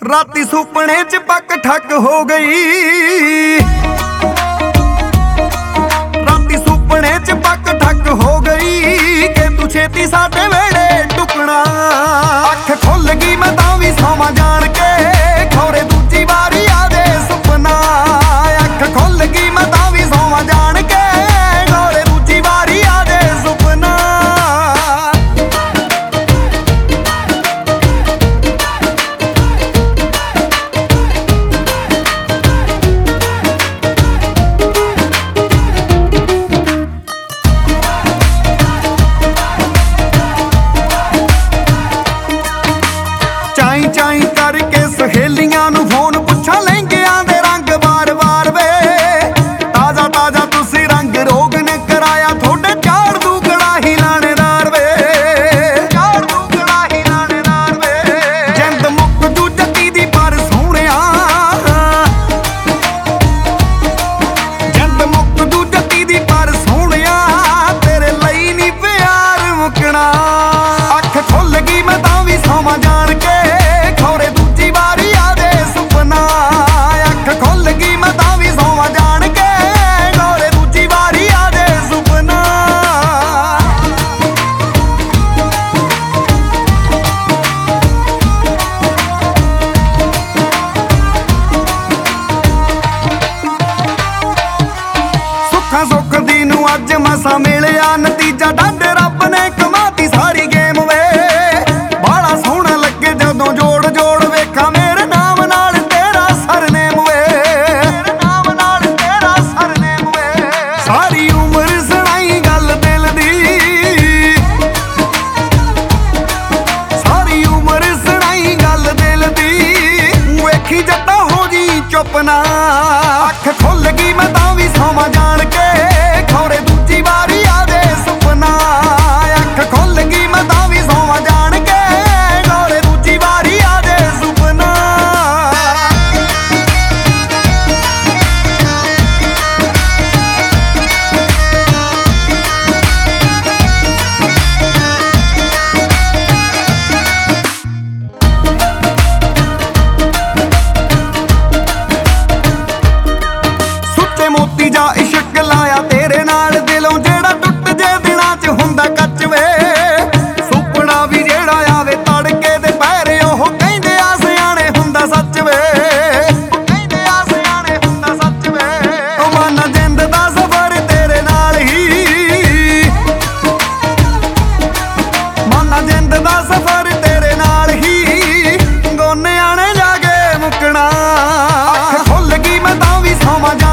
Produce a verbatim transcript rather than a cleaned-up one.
राती सुपने च पक ठक हो गई, राती सुपने च पक ठक हो गई कि तू छेती साडे वेड़े टुकना। अख खुल गई मैं तां वी सोवां जान के खौरे दूजी वारी आवे सुपना। अख खुल गई मैं तां वी सोवां जान के खौरे दूजी वारी आवे सुपना। चाई चाई करके सहेलियां नू फोन पुछा लहंगियां दे रंग बार बार वे। ताजा ताजा तुसी रंग रोग ने कराया थोड़े चार दूगड़ा ही लानेदार वे। चार दूगड़ा ही लानेदार वे। जिंद मुक जू जती दी पर सोहणिया, जिंद मुक जू जती दी पर सोहणिया तेरे लई नी प्यार मुकना। अख खुल गई मैं तां वी सोवां जान के खौरे दूजी वारी आवे सुपना। अख खुल गई मैं तां वी सोवां जान के खौरे दूजी वारी आवे सुपना। सुखा सुख दी नू अज मसा मिलिया नतीजा डंड रब ने कमाती सारी गेम वे। बाला सोहना लगे जदों जोड़ जोड़ वेखा मेरे नाम नाल तेरा सरनेम वे। मेरे नाम नाल तेरा सरनेम वे। सारी उम्र सुनाई गल दिल दी, सारी उम्र सुनाई गल दिल दी वेखी जट्टा हो जी चुप ना। अख खुल गई मैं तां वी सोवां जान के खौरे दूजी वारी आवे सुपना। अख खुल गई मैं तां वी सोवां जान के खौरे दूजी वारी आवे सुपना। सुच्चे मोती जा इश्क लाया तेरे नाल दिलों जेड़ा टुट जे दिनां च हुंदा कच वे। सुपना भी जेड़ा आवे तड़के दे पैरे ओह कहंदे आ सियाणे हुंदा सच वे। कहंदे आ सियाणे हुंदा सच वे। ओ माना जिंद दा सफर तेरे नाल ही, माना जिंद दा सफर तेरे नाल ही गोने आने जाके मुकना। अख खुल गई मैं तां वी सोवां जान